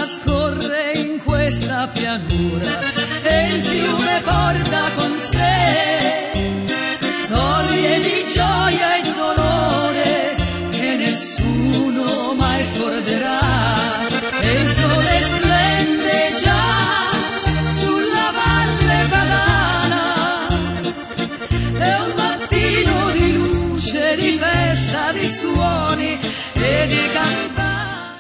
scorre in questa pianura e il fiume porta con sé storie di gioia e dolore che nessuno mai scorderà, e il sole